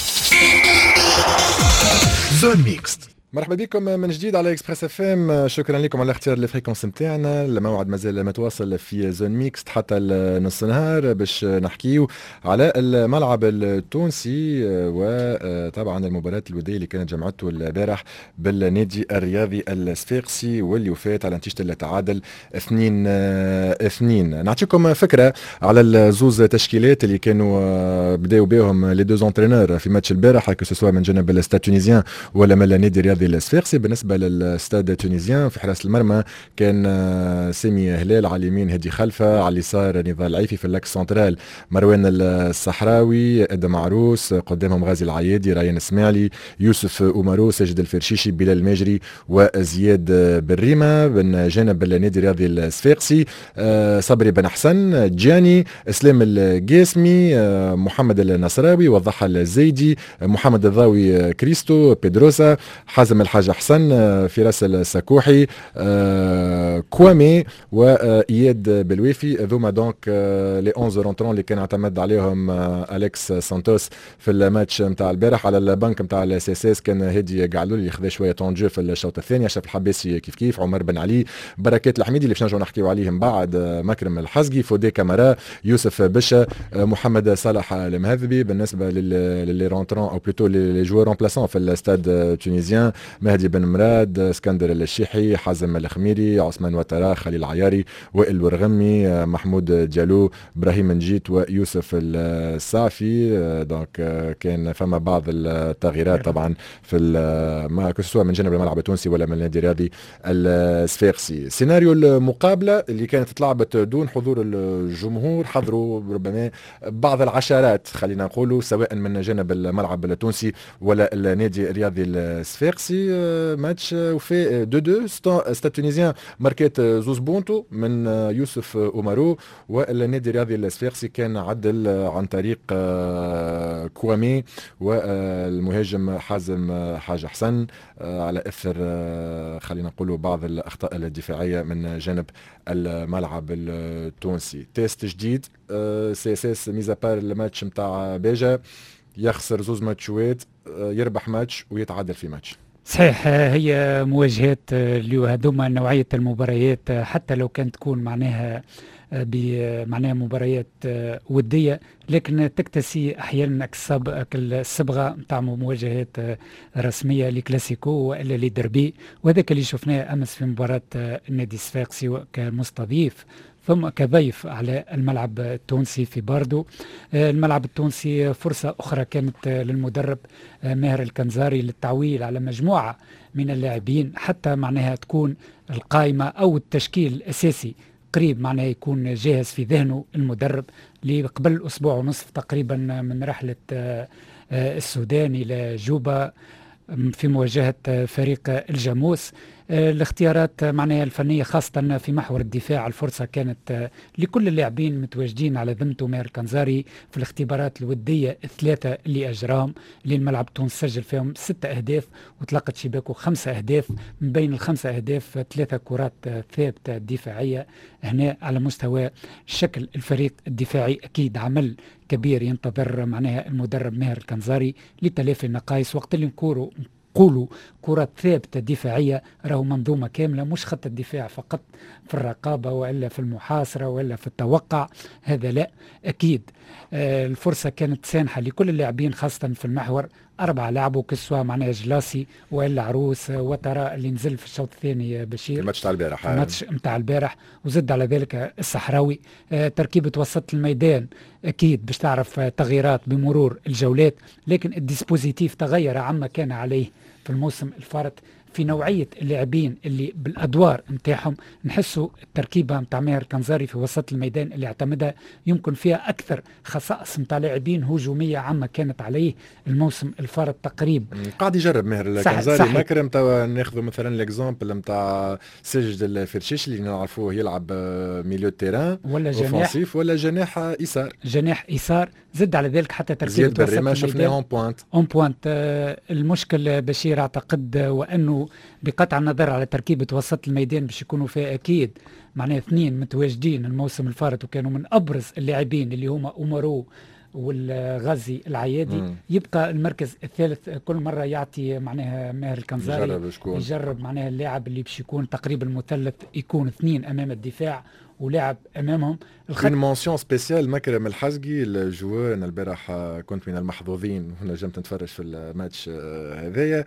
زون ميكس. مرحبا بكم من جديد على اكسبريس اف ام. شكرا لكم على اختيار الفريكونس نتاعنا. الموعد مازال متواصل في زون ميكس حتى نص النهار باش نحكيو على الملعب التونسي وطبعا المباراه الوديه اللي كانت جمعته البارح بالنادي الرياضي الصفاقسي واللي وفات على نتيجه التعادل اثنين اثنين. نعطيكم فكره على الزوز تشكيلات اللي كانوا بداوا بهم لي دو زونترينور في ماتش البارح، كو سوا من جانب الاستاد تونيزيان ولا من النادي الرياضي الصفاقسي. بالنسبه للاستاد التونيزيان في حراس المرمى كان سامي هلال، على اليمين هدي خلفه، على اليسار نضال العيفي، في اللاكس سنترال مروان الصحراوي، ادم عروس، قدامهم غازي العيادي، ريان اسماعيلي، يوسف اومارو، ساجد الفرشيشي، بلال الماجري وزياد بالريمه. من جانب النادي الرياضي الصفاقسي صبري بن حسن، جاني، اسلام القاسمي، محمد النصراوي، وضح الزيدي، محمد الضاوي، كريستو، بيدروسا، حازم الحاج حسن، فراس السكوحي، كوامي واياد بالويفي. ذوما دونك لي احداشر رونترون اللي كان اعتمد عليهم اليكس سانتوس في الماتش نتاع البارح. على البنك نتاع الاس اس اس كان هادي قعلول اللي خذا شويه طونجو في الشوط الثاني، اشرف الحباسي كيف كيف، عمر بن علي، بركات الحميدي اللي باش نرجعوا نحكيو عليهم بعد، مكرم الحزقي، فودي كامارا، يوسف بشا، محمد صالح المهذبي. بالنسبه للي رونترون او بلوتو لي جوار رومبلاسون في الاستاد تونيزيان، مهدي بن مراد، اسكندر الشيحي، حازم الخميري، عثمان وترا، خليل عياري، وائل الورغمي، محمود جالو، ابراهيم نجيت ويوسف السعفي. دونك كان فما بعض التغييرات طبعا في ما كسوا من جانب الملعب التونسي ولا من النادي الرياضي الصفاقسي. سيناريو المقابله اللي كانت تلعبت دون حضور الجمهور، حضروا ربما بعض العشرات خلينا نقولوا، سواء من جانب الملعب التونسي ولا النادي الرياضي الصفاقسي. ماتش وفي دو دو. ستاد تونيزيان ماركات زوز بونتو من يوسف اومارو، والنادي الرياضي الصفاقسي كان عدل عن طريق كوامي والمهاجم حازم حاج حسن على اثر خلينا نقولوا بعض الاخطاء الدفاعيه من جانب الملعب التونسي. تيست جديد سي اس اس ميزا بار الماتش نتاع باجا، يخسر زوز ماتشوات، يربح ماتش ويتعادل في ماتش. صحيح، هي مواجهات اللي هذوما نوعية المباريات حتى لو كانت تكون معناها بمعناها مباريات ودية، لكن تكتسي احيانا الصبغه نتاع مواجهات رسميه لكلاسيكو والا لدربي، وهذاك اللي شفناه امس في مباراه النادي الصفاقسي كمستضيف ثم كضيف على الملعب التونسي في باردو. الملعب التونسي فرصة أخرى كانت للمدرب ماهر الكنزاري للتعويل على مجموعة من اللاعبين حتى معناها تكون القائمة أو التشكيل الأساسي قريب معناها يكون جاهز في ذهنه المدرب. لقبل أسبوع ونصف تقريبا من رحلة السودان إلى جوبا في مواجهة فريق الجاموس. الاختيارات معناها الفنية خاصة في محور الدفاع، الفرصة كانت لكل اللاعبين متواجدين على ذمته ماهر الكنزاري في الاختبارات الودية الثلاثة اللي أجراهم للملعب التونسي، سجل فيهم ستة أهداف وطلقت شباكه خمسة أهداف. من بين الخمسة أهداف ثلاثة كرات ثابتة دفاعية. هنا على مستوى شكل الفريق الدفاعي أكيد عمل كبير ينتظر معناها المدرب ماهر الكنزاري لتلافي النقائص. وقت اللي نكوروا قولوا كرات ثابتة دفاعية راهو منظومة كاملة، مش خط الدفاع فقط في الرقابة وإلا في المحاصرة وإلا في التوقع، هذا لا أكيد. آه الفرصة كانت سانحة لكل اللاعبين خاصة في المحور. أربعة لعبوا كسوا معناها جلاسي وإلا عروس وترى اللي نزل في الشوط الثاني بشير الماتش تاع البارح الماتش نتاع البارح، وزد على ذلك الصحراوي. آه تركيبة وسط الميدان أكيد باش تعرف تغييرات بمرور الجولات، لكن الديسبوزيتيف تغير عما كان عليه في الموسم الفارط في نوعيه اللاعبين اللي بالادوار نتاعهم نحسوا التركيبه نتاع ماهر الكنزاري في وسط الميدان اللي اعتمدها يمكن فيها اكثر خصائص نتاع لاعبين هجوميه عامه كانت عليه الموسم الفارط تقريبا. قاعد يجرب ماهر الكنزاري مكرم. توا ناخذ مثلا الاكزومبل نتاع سجد الفرشيش اللي نعرفوه يلعب ميليو تيران ولا جناح ولا جناح ايسار جناح ايسار. زد على ذلك حتى تركيبه زياد بريمة شفناه اون بوينت اون بوينت. آه المشكل بشير اعتقد آه وانه بقطع النظر على تركيبه وسط الميدان باش يكونوا فيها اكيد معناها اثنين متواجدين الموسم الفارط وكانوا من ابرز اللاعبين اللي هما أمارو والغازي العيادي. مم. يبقى المركز الثالث كل مره يعطي معناها ماهر الكنزاري يجرب, يجرب معناها اللاعب اللي باش يكون تقريبا المثلث يكون اثنين امام الدفاع ولاعب امامهم. الخط مونسيون سبيسيال مكرم الحزقي الجوار. انا البارح كنت من المحظوظين ونجمت نتفرج في الماتش هذايا.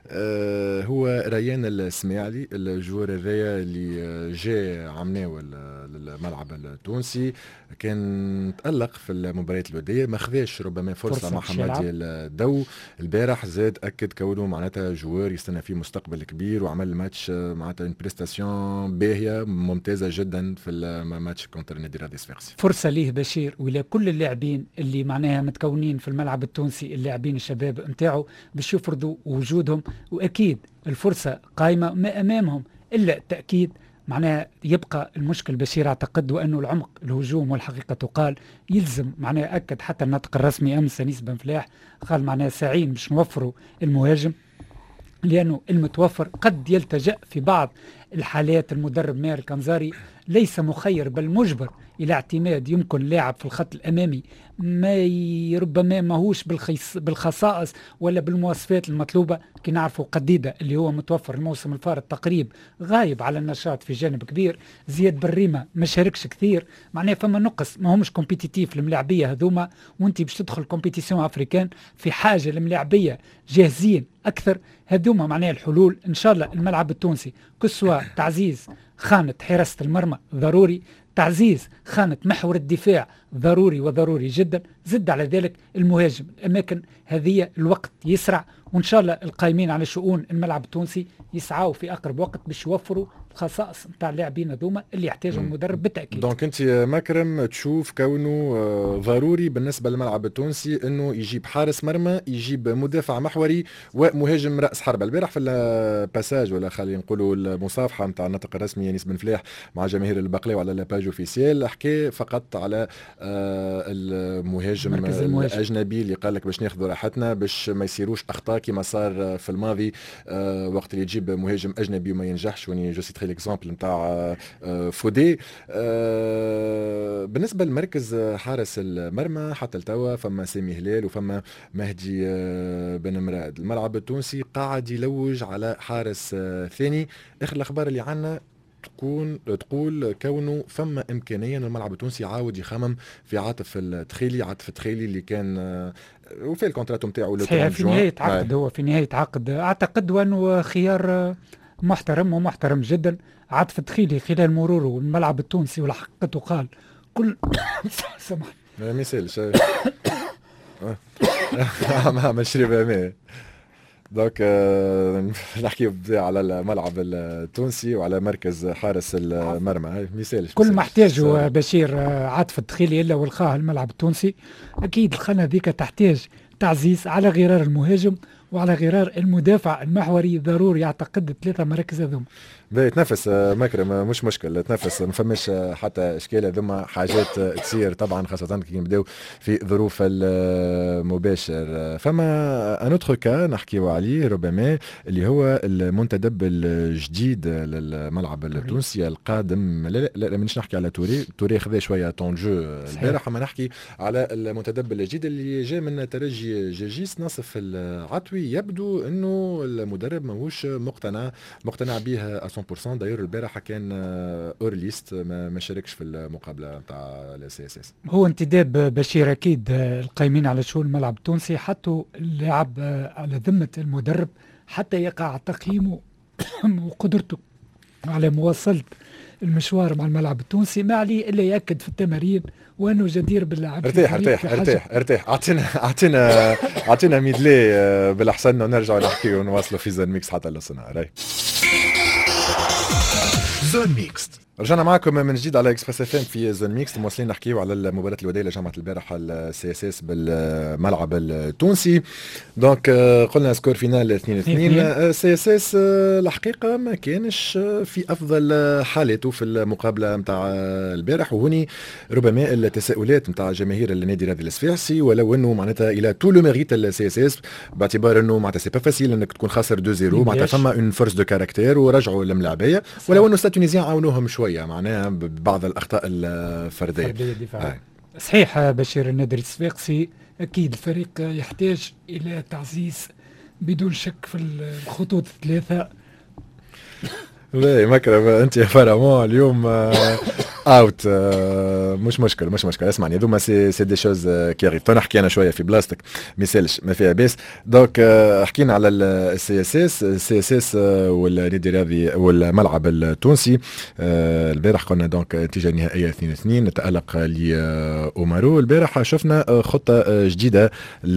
آه هو ريان السماعلي الجوار هذايا اللي جاء عمناوي للملعب التونسي كان تألق في المباريات الوديه ما خذاش ربما فرصه, فرصة مع حمادي الدو. البارح زاد اكد كونه معناتها جوار يستنى فيه مستقبل كبير وعمل الماتش معناتها اون بريستاسيون باهيه ممتازه جدا في الماتش كونتر النادي الرياضي الصفاقسي. فرصه ليه بشير ولا كل اللاعبين اللي معناها متكونين في الملعب التونسي اللاعبين الشباب نتاعو باش يفرضوا وجودهم واكيد الفرصه قائمه ما امامهم الا التاكيد. معناها يبقى المشكل بشير اعتقد وانه العمق الهجوم والحقيقه تقال يلزم معناها اكد حتى الناطق الرسمي امس انيس بن فلاح قال معناها ساعين باش نوفروا المهاجم لانه المتوفر قد يلتجأ في بعض الحالات المدرب ماهر الكنزاري ليس مخير بل مجبر الى اعتماد يمكن لاعب في الخط الامامي ما ربما ماهوش بالخصائص ولا بالمواصفات المطلوبه. كي نعرفوا قديده اللي هو متوفر الموسم الفارط تقريب غايب على النشاط في جانب كبير. زياد بريمه ما شاركش كثير معناه فما نقص ما همش كومبيتيتيف الملاعبيه هذوما وانت باش تدخل كومبيتيسيون افريكان في حاجه الملاعبيه جاهزين اكثر. هذوما معناه الحلول ان شاء الله. الملعب التونسي كسوة تعزيز خانه حراسه المرمى ضروري تعزيز خانة محور الدفاع ضروري وضروري جدا. زد على ذلك المهاجم الأماكن هذه الوقت يسرع وإن شاء الله القائمين على شؤون الملعب التونسي يسعوا في أقرب وقت باش يوفروا خصائص نتاع اللاعبين هذوما اللي يحتاجهم المدرب بالتأكيد. دونك أنت مكرم تشوف كونه ضروري بالنسبة للملعب التونسي أنه يجيب حارس مرمى يجيب مدافع محوري ومهاجم رأس حربة. البارح في الباساج ولا خلينا نقولوا المصافحة نتاع الناطق الرسمي انيس بن فلاح مع جماهير البقلاوي على لاباج اوفيسيال حكى فقط على آه المهاجم الأجنبي اللي قال لك باش ناخذوا راحتنا باش ما يصيروش أخطاء كما صار في الماضي آه وقت اللي تجيب مهاجم أجنبي وما ينجحش. وني جو سيتري ليكزامبل نتاع فودي. أه بالنسبه لمركز حارس المرمى حتى التوا فما سامي هلال وفما مهدي أه بن مراد. الملعب التونسي قاعد يلوج على حارس أه ثاني. اخر الاخبار اللي عنا تكون تقول كونه فما امكانيه ان الملعب التونسي يعاود يخمم في عاطف التخيلي. عاطف التخيلي اللي كان أه وفي الكونترات نتاعو في نهايه عقد هو في نهايه عقد اعتقد وانه خيار محترم ومحترم جدا. عاطف التخيلي خلال مروره الملعب التونسي والحقيقة قال كل سمح ما يسالش عمل شرب ماء. دونك نحكي على الملعب التونسي وعلى مركز حارس المرمى مثال كل ما احتاجه بشير عاطف التخيلي الا والخاه الملعب التونسي. اكيد الخانه ذيك تحتاج تعزيز على غرار المهاجم وعلى غرار المدافع المحوري ضروري يعتقد ثلاثه مراكز هذوما. باهي تنفس مكرم مش مشكل تنفس ما فماش حتى اشكال هذوما حاجات تصير طبعا خاصه كي نبداو في ظروف المباشر. فما ان اوتر كا نحكيو عليه ربما اللي هو المنتدب الجديد للملعب التونسي القادم. لا لا, لا مانيش نحكي على توري توري خذا شويه طون جو البارح اما نحكي على المنتدب الجديد اللي جاء من ترجي جيجيس ناصف العطوي. يبدو انه المدرب ماهوش مقتنع مقتنع بها مية بالمية. داير البارحه كان اورليست ما, ما شاركش في المقابله نتاع السي اس اس. هو انتداب بشير اكيد القائمين على شؤون الملعب التونسي حتى اللاعب على ذمه المدرب حتى يقع تقييمه وقدرته على مواصله المشوار مع الملعب التونسي، ما عليه الا ياكد في التمارين وانه جدير باللعب. ارتاح ارتاح ارتاح ارتاح اعطينا اعطينا اعطينا ميدلي بالاحسن ونرجع نحكي ونواصلوا في زون ميكس حتى للصناعه. راي زون ميكس. رجعنا معكم من جديد على اكسبريس اف ام في زون ميكس، مواصلين نحكيو على المباراه الوديه اللي جمعت البارح السي اس اس بالملعب التونسي. دونك قلنا سكور فينال اثنين اثنين. السي اس اس الحقيقه ما كانش في افضل حالاته في المقابله نتاع البارح، وهني ربما التساؤلات نتاع جماهير النادي الرياضي الصفاقسي، ولو انه معناتها الى تو لو ميريت السي اس اس باعتبار انه معناتها سي با فاسيل انك تكون خاسر اثنين صفر، معناتها فما اون فورس دو كاركتير ورجعوا الملاعبيه، ولو انه ستاد تونيزيان عاونوهم شويه معناها ببعض الاخطاء الفرديه. صحيح بشير، النادي الصفاقسي اكيد الفريق يحتاج الى تعزيز بدون شك في الخطوط الثلاثه. لا مكرم انت يا فرامون اليوم اوت. مش مشكل مش مشكل اسمعني، هذوما سي سي دي شوز كي اريف. تو نحكي انا شويه في بلاستيك ما يسالش ما فيها باس. دونك حكينا على السي اس اس السي اس اس والنادي الرياضي والملعب التونسي. البارح قلنا دونك النتيجه النهائيه اثنين اثنين، تالق لاومارو. البارح شفنا خطه جديده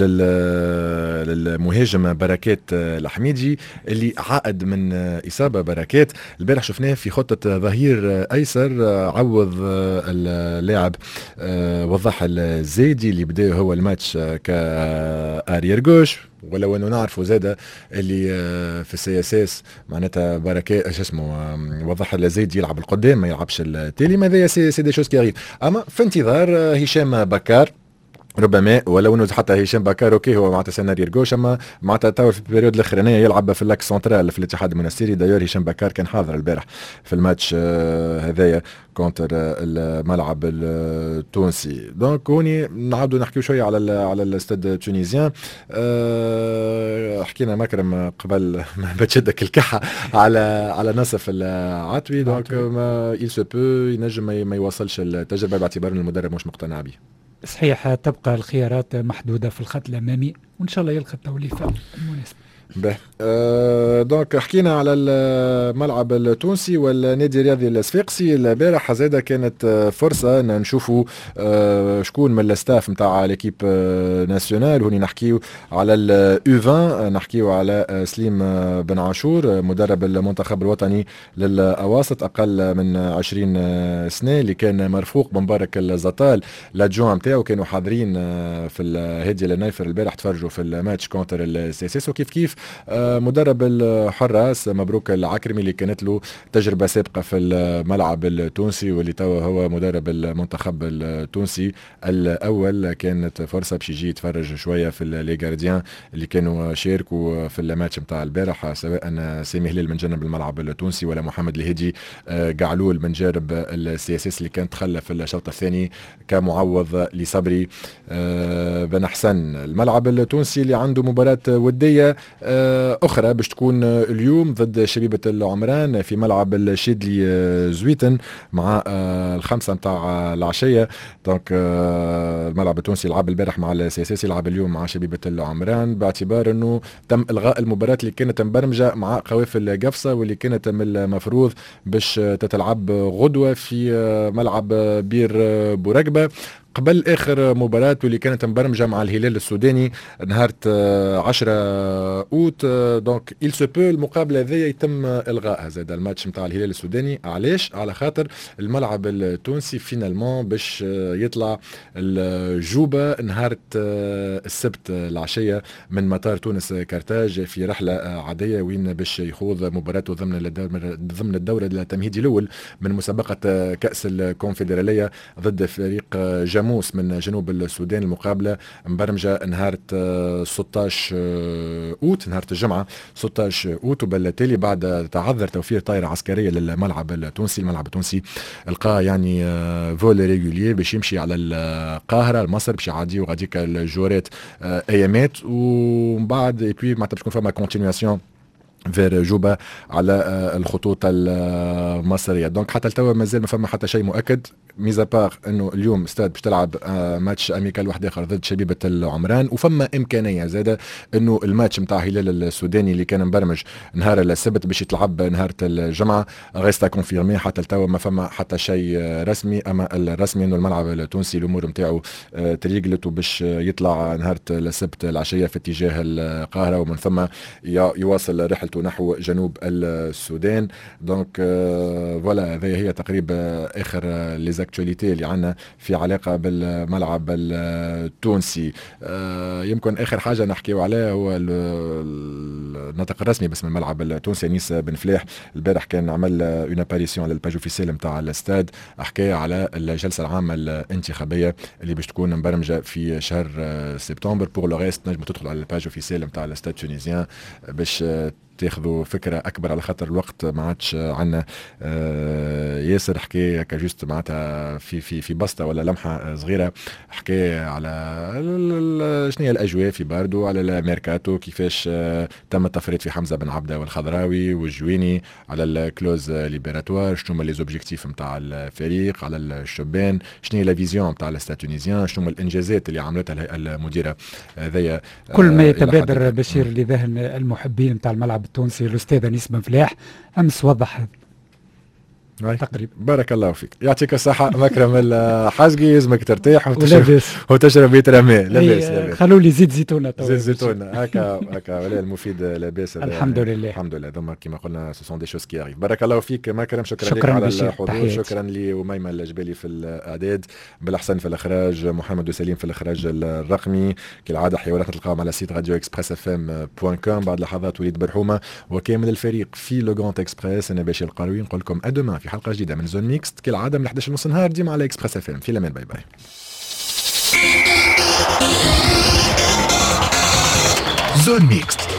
للمهاجم بركات الحميدي اللي عائد من اصابه بركات. البارح شفناه في خطه ظهير ايسر، عوض اللاعب وضح الزايدي اللي بدا هو الماتش كارير جوش، ولو انه نعرفوا زاده اللي في السي اس اس معناتها بركات ايش اسمه وضح الزايدي يلعب القدام ما يلعبش التالي. ماذا سي سي دي شوز كي اريف. اما في انتظار هشام بكار ربما، ولو انه حتى هشام بكار اوكي هو معناتها سيناريو جوش، اما معناتها تو في البريود الاخرانيه يلعب في اللاك سنترال في الاتحاد المنستيري. دايور هشام بكار كان حاضر البارح في الماتش هذايا كونتر الملعب التونسي. دونك هوني نعاودوا نحكيو شويه على على الاستاد التونيزيان. أه حكينا مكرم قبل ما بتشدك الكحه على على نصف العتوي. دونك ما يل سو بو ينجم ما يوصلش التجربه باعتبار ان المدرب مش مقتنع به. صحيح، تبقى الخيارات محدودة في الخط الأمامي وإن شاء الله يلقى التوليفة المناسبة. به أه دونك حكينا على الملعب التونسي والنادي الرياضي الصفاقسي. البارح زاده كانت فرصه ان نشوفوا أه شكون من الستاف نتاع ليكيب ناسيونال. هوني نحكيو على اليو عشرين، نحكيو على سليم بن عاشور مدرب المنتخب الوطني للاواسط اقل من عشرين سنه، اللي كان مرفوق بمبارك الزطال لادجوان نتاعو. كانوا حاضرين في الهادي النايفر البارح تفرجوا في الماتش كونتر السيسيس. وكيف كيف مدرب الحراس مبروك العكرمي اللي كانت له تجربة سابقة في الملعب التونسي واللي توا هو مدرب المنتخب التونسي الأول. كانت فرصة باش يجي يتفرج شوية في لي غارديان اللي كانوا شاركوا في الماتش نتاع البارح، سواء سامي هلال من جانب الملعب التونسي ولا محمد الهدي قعلول من جانب السي اس اس اللي كان تخلى في الشوط الثاني كمعوض لصبري بن حسن. الملعب التونسي اللي عنده مباراة ودية أخرى باش تكون اليوم ضد شبيبة العمران في ملعب الشيدلي زويتن مع الخمسة متاع العشية. دونك الملعب التونسي يلعب البارح مع السياسي، يلعب اليوم مع شبيبة العمران، باعتبار أنه تم إلغاء المباراة اللي كانت مبرمجة مع قوافل قفصة واللي كانت من المفروض باش تتلعب غدوة في ملعب بير بورقبة قبل اخر مباراة واللي كانت مبرمجه مع الهلال السوداني نهار عشرة اوت. دونك il se peut المقابله هذه يتم الغائها. زاد الماتش نتاع الهلال السوداني علاش؟ على خاطر الملعب التونسي فينالمون باش يطلع الجوبه نهار السبت العشيه من مطار تونس كارتاج في رحله عاديه وين باش يخوض مباراته ضمن ضمن الدوره التمهيدي الاول من مسابقه كاس الكونفدراليه ضد فريق جاموس من جنوب السودان. المقابله مبرمجه نهار ستة عشر اوت نهار الجمعه ستة عشر اوت، وبالتالي بعد تعذر توفير طائره عسكريه للملعب التونسي. الملعب التونسي لقى يعني فول ريغولير باش يمشي على القاهره لمصر باش يعديو غاديك الجورات ايامات، ومن بعد اي بي معناتها باش تكون فما كونتينياسيون فير جوبا على الخطوط المصريه. دونك حتى التوا مازال ما فما حتى شيء مؤكد، ميزا بار انه اليوم استاد باش تلعب ماتش اميكال واحد اخر ضد شبيبه العمران، وفما امكانيه زاده انه الماتش نتاع هلال السوداني اللي كان مبرمج نهار السبت باش يتلعب نهار الجمعه غيستا كونفيرمي. حتى التوا ما فما حتى شيء رسمي، اما الرسمي انه الملعب التونسي الامور نتاعو تريقلت وباش يطلع نهار السبت العشيه في اتجاه القاهره، ومن ثم يواصل رحلته نحو جنوب السودان. دونك فوالا هذه هي تقريبا اخر ليزاكتواليتي اللي عندنا في علاقه بالملعب التونسي. يمكن اخر حاجه نحكيو عليها هو النطق الرسمي باسم الملعب التونسي. انيس بن فلاح البارح كان عمل اون اباريسيون على الباج اوفيسيال نتاع الاستاد، حكى على الجلسه العامه الانتخابيه اللي باش تكون مبرمجه في شهر سبتمبر. بور لو ريست نجم تدخل على الباج اوفيسيال نتاع الاستاد تونيزيان باش تاخذوا فكره اكبر، على خاطر الوقت ما عادش عندنا. آه ياسر حكي كجوست معناتها في في في بسطه ولا لمحه صغيره، حكي على شنو هي الاجواء في باردو، على الميركاتو كيفاش آه تم التفريط في حمزه بن عبده والخضراوي والجويني، على الكلوز ليبراتوار، شنو هما لي زوبجيكتيف نتاع الفريق، على الشبان، شنو هي لا فيزيون نتاع الاستاد تونيزيان، شنو هما الانجازات اللي عملتها الهيئه المديره هذيا. آه كل ما يتبادر بشير لذهن المحبين نتاع الملعب التونسي الاستاذ انيس بن فلاح امس وضح تقريبا. بارك الله فيك، يعطيك الصحة مكرم الحاجقي، يزمك ترتاح وتشرب وتشرب بيتر ماء. لاباس خلوا لي زيت زيتونة زيت زيتونة هكا هكا ولا المفيد لاباس. الحمد لله الحمد لله. ثم كما قلنا سو سون دي شوز كي اريف. بارك الله فيك مكرم، شكرا, شكرا لك على بشير. الحضور. تحياتي. شكرا لأميمة الجبالي في الإعداد، بالأحسن في الإخراج محمد وسليم في الإخراج الرقمي. كالعادة حوارات تلقاهم على سيت راديو اكسبريس اف ام بوان كوم. بعد لحظات وليد برحومة وكامل الفريق في لو غراند اكسبريس. أنا باشا القروي نقول لكم أدوما في حلقة جديدة من زون ميكست كالعادة من احداش ونص نهار ديما على اكسبريس اف ام. في الامان، باي باي. زون ميكست.